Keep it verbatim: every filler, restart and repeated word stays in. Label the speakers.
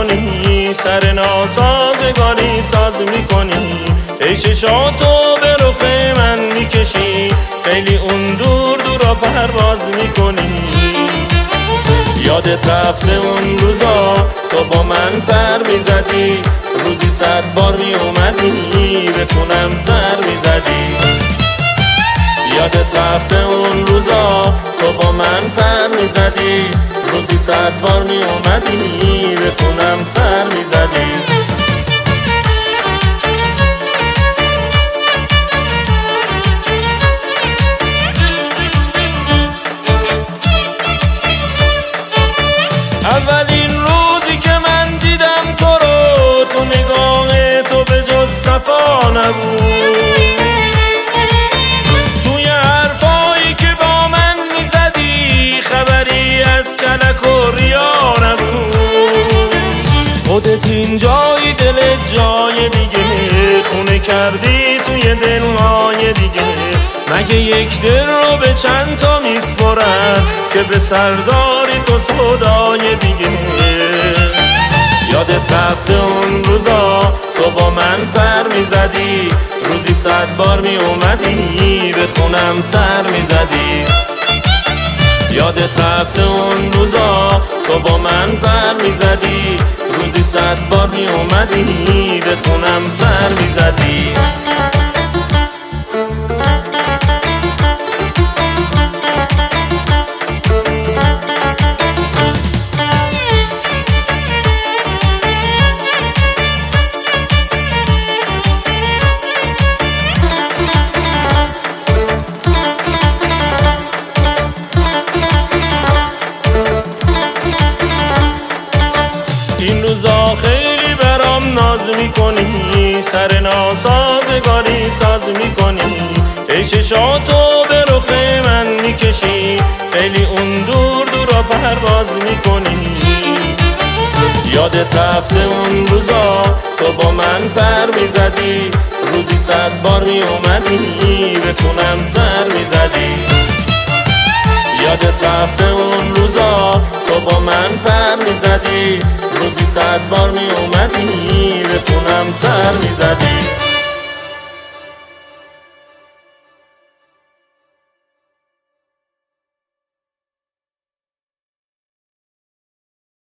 Speaker 1: میکنی، سر ناسازگاری ساز میکنی، ای چشاتو به رخ من میکشی، خیلی اون دور دورا پرواز میکنی. یادت رفته اون روزا تو با من پر میزدی، روزی صد بار میومدی به خونم سر میزدی. یادت رفته اون روزا تو با من پر میزدی، روزی صد بار میومدی به خونم سر میزدی. اولین روزی که من دیدم تو رو، تو نگاه تو به جز صفا نبود، توی حرفایی که با من میزدی خبری از کلک و ریا نبود. خودت این جای دلت جای دیگه، خونه کردی توی دلهای دیگه، مگه یک دل رو به چند تا میسپرن که به سرداری تو سودای دیگه. یادت رفته اون روزا تو با من پر میزدی، روزی صد بار میومدی به خونم سر میزدی. یادت رفته اون روزا تو با من پر میزدی، روزی صد بار میومدی به خونم سر میزدی. این روزا خیلی برام ناز میکنی، سر ناسازگاری ساز میکنی، ای چشاتو به رخ من میکشی، خیلی اون دور دورا پرواز میکنی. یادت رفته اون روزا تو با من پر میزدی، روزی صد بار میومدی به خونم سر میزدی. یادت رفته اون روزا تو با من پر میزدی، روزی صد بار میومدی به خونم سر میزدی.